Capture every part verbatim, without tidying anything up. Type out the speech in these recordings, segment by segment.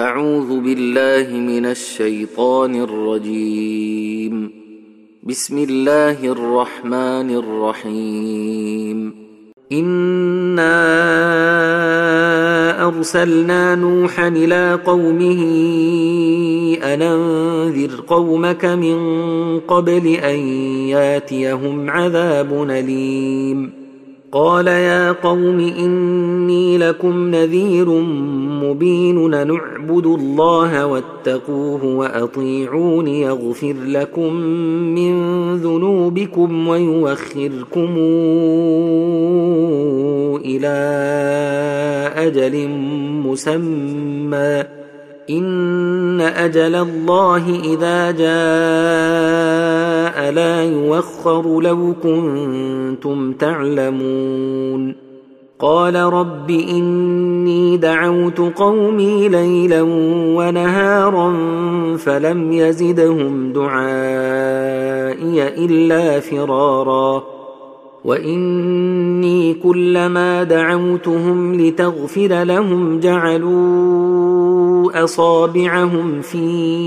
أعوذ بالله من الشيطان الرجيم. بسم الله الرحمن الرحيم. إنا أرسلنا نوحا إلى قومه أن أنذر قومك من قبل أن ياتيهم عذاب أليم. قال يا قوم إني لكم نذير مبين أن اعبدوا الله واتقوه وأطيعون يغفر لكم من ذنوبكم ويؤخركم إلى أجل مسمى إن أجل الله إذا جاء لا يؤخر لو كنتم تعلمون. قال رب إني دعوت قومي ليلا ونهارا فلم يزدهم دعائي إلا فرارا وإني كلما دعوتهم لتغفر لهم جعلوا أصابعهم في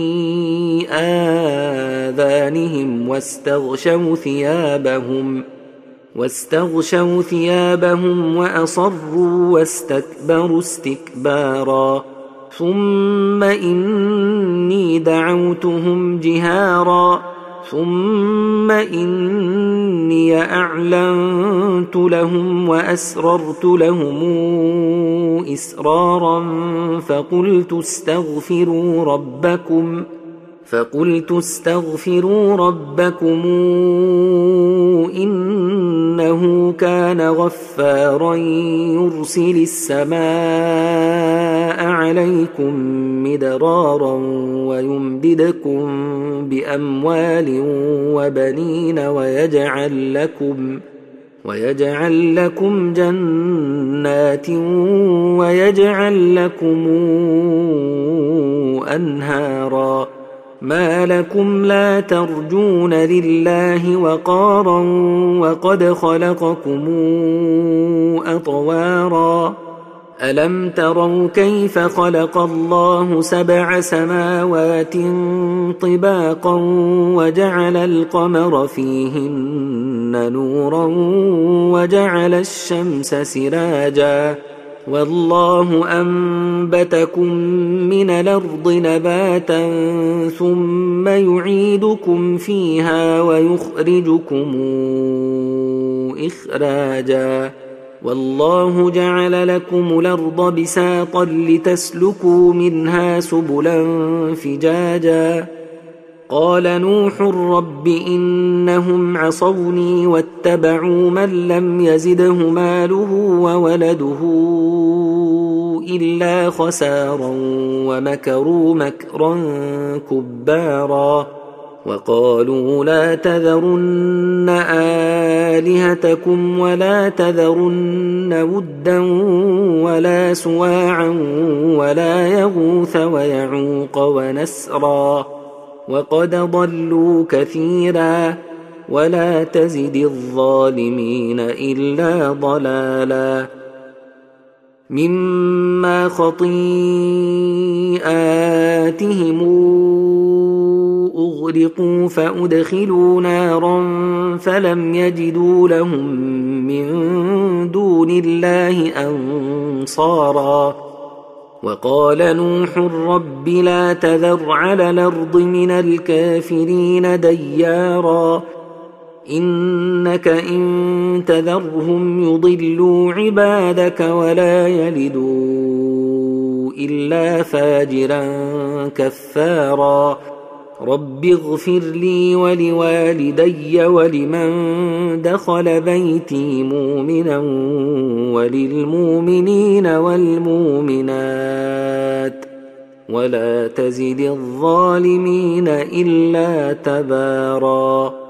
آذانهم واستغشوا ثيابهم واستغشوا ثيابهم وأصروا واستكبروا استكبارا ثم إني دعوتهم جهارا ثم إني أعلنت لهم وأسررت لهم إسرارا فقلت استغفروا ربكم فقلت استغفروا ربكم إنه كان غفارا يرسل السماء عليكم مدرارا ويمددكم بأموال وبنين ويجعل لكم ويجعل لكم جنات ويجعل لكم أنهارا. ما لكم لا ترجون لله وقارا وقد خلقكم أطوارا. ألم تروا كيف خلق الله سبع سماوات طباقا وجعل القمر فيهن نورا وجعل الشمس سراجا والله أنبتكم من الأرض نباتا ثم يعيدكم فيها ويخرجكم إخراجا والله جعل لكم الأرض بساطا لتسلكوا منها سبلا فجاجا. قال نوح رب إنهم عصوني واتبعوا من لم يزده ماله وولده إلا خسارا ومكروا مكرا كبارا. وقالوا لا تذرن آلهتكم ولا تذرن ودا ولا سواعا ولا يغوث ويعوق ونسرا وقد ضلوا كثيرا ولا تزد الظالمين إلا ضلالا. مما خطيئاتهم أغرقوا فأدخلوا نارا فلم يجدوا لهم من دون الله أنصارا. وقال نوح رب لا تذر على الأرض من الكافرين ديارا إنك إن تذرهم يضلوا عبادك ولا يلدوا إلا فاجرا كفارا. رب اغفر لي ولوالدي ولمن دخل بيتي مؤمنا وللمؤمنين والمؤمنات ولا تزد الظالمين إلا تبارا.